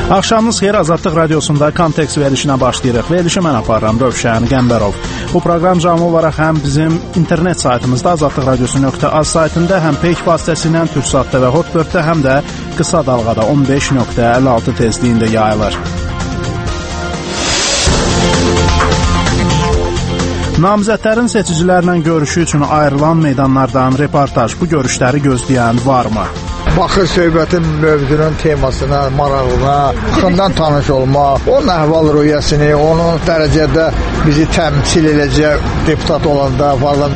Axşamınız xeyir, Azadlıq Radiosunda Kontekst verilişinə başlayırıq. Verilişi mən aparıram, Rövşən Qəmbərov. Bu proqram canlı olaraq həm bizim internet saytımızda azadlıqradiosu.az saytında, həm Peyk vasitəsilə Türksatda və Hotbirddə, həm də qısa dalğada 15.56 tezliyində yayılır. Namizədlərin seçicilərlə görüşü üçün ayrılan meydanlardan reportaj. Bu görüşləri gözləyən varmı? Baxır söhbətin mövzunun temasına, marağına, yaxından tanış olmaq, onun əhval-ruhiyyəsini, onun dərəcədə bizi təmsil edəcək deputat olanda falan.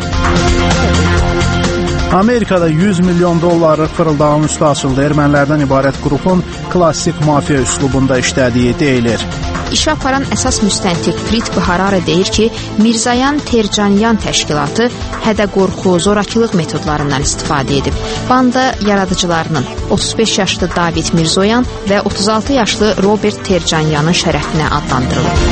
Amerikada 100 milyon dollarlıq fırıldağın üstü açıldı. Ermənilərdən ibarət qrupun klassik mafiya üslubunda işlədiyi deyilir. İşə aparan əsas müstəntiq Pritko Harare deyir ki, Mirzoyan Tercanyan təşkilatı hədə-qorxu, zorakılıq metodlarından istifadə edib. Banda yaradıcılarının 35 yaşlı David Mirzoyan və 36 yaşlı Robert Tercanyanın şərəfinə adlandırılıb.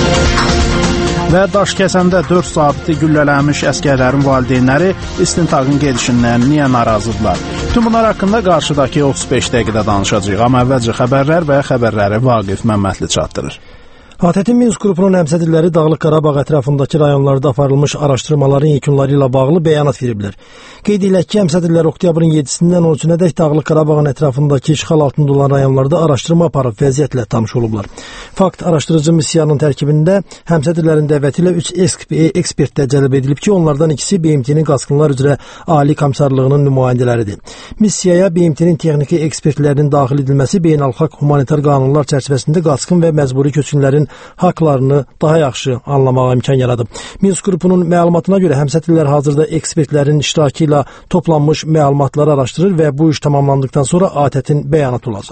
Və Daşkəsəndə 4 zabiti güllələnmiş əskərlərin valideynləri istintaqın gedişindən niyə narazıdırlar? Tüm bunlar haqqında qarşıdakı 35 dəqiqədə danışacağıq. Amma əvvəlcə xəbərlər və xəbərləri Vaqif Məmmədli çatdırır. ATƏT Minsk qrupunun həmsədrləri Dağlıq Qarabağ ətrafındakı rayonlarda aparılmış araşdırmaların yekunları ilə bağlı bəyanat veriblər. Qeyd edilək ki, həmsədrlər oktyabrın 7-dən 13-ədək Dağlıq Qarabağın ətrafındakı işğal altında olan rayonlarda araşdırma aparıb vəziyyətlə tanış olublar. Fakt araşdırıcı missiyanın tərkibində həmsədrlərin dəvəti ilə 3 ekspert də cəlb edilib ki, onlardan ikisi BMT-nin qaçqınlar üzrə Ali Komissarlığının nümayəndələridir. Missiyaya BMT-nin texniki ekspertlərinin daxil edilməsi beynəlxalq humanitar qanunlar çərçivəsində qaçqın və məcburi köçkünlərin haqlarını daha yaxşı anlamağa imkan yaradıb. Minsk qrupunun məlumatına görə həmsədrlər hazırda ekspertlərin iştirakı ilə toplanmış məlumatları araşdırır və bu iş tamamlandıkdan sonra ATƏT-in bəyanatı olacaq.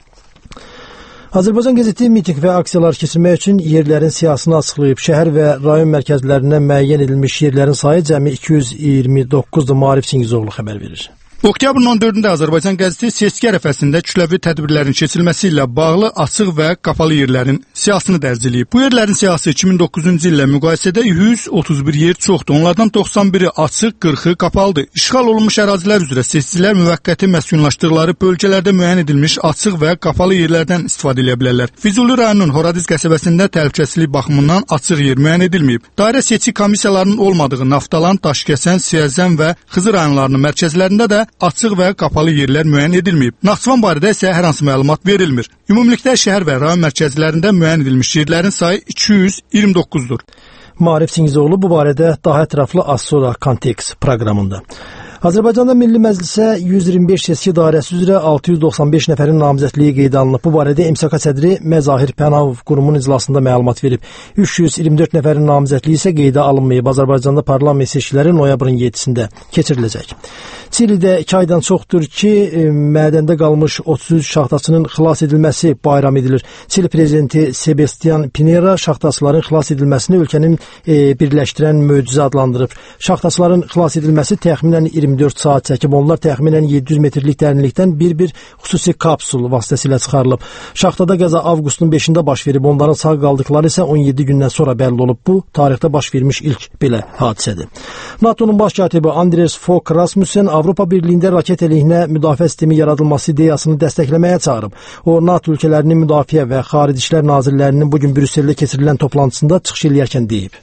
Azərbaycan qəzeti miting və aksiyalar keçirmək üçün yerlərin siyahısını açıqlayıb. Şəhər və rayon mərkəzlərinə müəyyən edilmiş yerlərin sayı cəmi 229-dur. Maarif Çingizoğlu xəbər verir. Oktyabrın 14-də Azərbaycan qəzeti seçki ərəfəsində kütləvi tədbirlərin keçirilməsi ilə bağlı açıq və qapalı yerlərin siyahısını dərc edib. Bu yerlərin siyahısı 2009-cu illə müqayisədə 131 yer çoxdur. Onlardan 91-i açıq, 40-ı qapalıdır. İşğal olunmuş ərazilər üzrə seçicilər müvəqqəti məskunlaşdırdıqları bölgələrdə müəyyən edilmiş açıq və qapalı yerlərdən istifadə edə bilərlər. Füzuli rayonunun Horadiz qəsəbəsində təhlükəsizlik baxımından açıq yer müəyyən edilməyib. Dairə seçki komissiyalarının olmadığı Naftalan, Daşkəsən, Siyəzən və Xızı rayonlarının mərkəzlərində də açıq və qapalı yerlər müəyyən edilməyib. Naxçıvan barədə isə hər hansı məlumat verilmir. Ümumilikdə şəhər və rayon mərkəzlərində müəyyən edilmiş yerlərin sayı 229-dur. Maarif Çingizoğlu bu barədə daha ətraflı az sonra Kontekst proqramında. Azərbaycanda Milli Məclisə 125 seçki dairəsi üzrə 695 nəfərin namizədliyi qeydə alınıb. Bu barədə MSK sədri Məzahir Pənahov qurumun iclasında məlumat verib. 324 nəfərin namizədliyi isə qeydə alınmayıb. Azərbaycanda parlament seçkiləri noyabrın 7-sində keçiriləcək. Çilidə 2 aydan çoxdur ki, mədəndə qalmış 33 şaxtaçının xilas edilməsi bayram edilir. Çili prezidenti Sebastian Pinera şaxtaçıların xilas edilməsini ölkənin birləşdirən möcüzə adlandırıb. Şaxtaçıların xilas edilməsi təxminən 24 saat çəkib. Onlar təxminən 700 metrlik dərinlikdən bir xüsusi kapsul vasitəsilə çıxarılıb. Şaxtada qəza avqustun 5-də baş verib. Onların sağ qaldıqları isə 17 gündən sonra bəlli olub. Bu, tarixdə baş vermiş ilk belə hadisədir. NATO-nun baş katibi Anders Fogh Rasmussen Avropa Birliyində raket əleyhinə müdafiə sistemi yaradılması ideyasını dəstəkləməyə çağırıb. O, NATO ölkələrinin müdafiə və xarici işlər nazirlərinin bugün Brüsseldə keçirilən toplantısında çıxış eləyərkən deyib.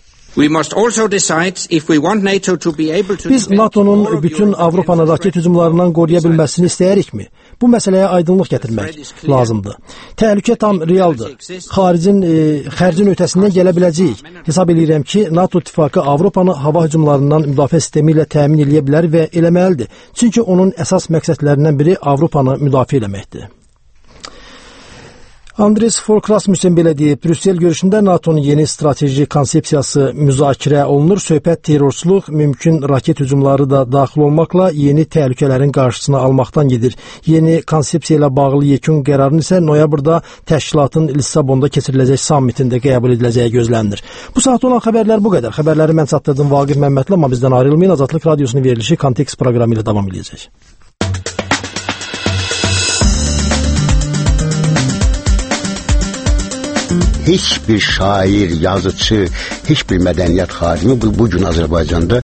Biz NATO'nun bütün Avropanı raket hücumlarından qoruya bilməsini istəyərikmi? Bu məsələyə aydınlıq gətirmək lazımdır. Təhlükə tam realdır. Xərcin ötəsindən gələ biləcəyik. Hesab edirəm ki, NATO ittifaqı Avropanı hava hücumlarından müdafiə sistemi ilə təmin edə bilər və eləməlidir. Çünki onun əsas məqsədlərindən biri Avropanı müdafiə eləməkdir. Anders Fogh Rasmussen belə deyib, Brüssel görüşündə NATO'nun yeni strateji konsepsiyası müzakirə olunur. Söhbət terrorçuluq, mümkün raket hücumları da daxil olmaqla yeni təhlükələrin qarşısını almaqdan gedir. Yeni konsepsiya ilə bağlı yekun qərarın isə noyabrda təşkilatın Lissabonda keçiriləcək sammitində qəbul ediləcəyi gözlənilir. Bu saat olan xəbərlər bu qədər. Xəbərləri mən çatdırdım Vaqif Məmmədli, amma bizdən ayrılmayın. Azadlıq Radiosunun verilişi Kontekst proqramı ilə davam edəcək. Heç bir şair, yazıcı, heç bir mədəniyyət xadimi bu gün Azərbaycanda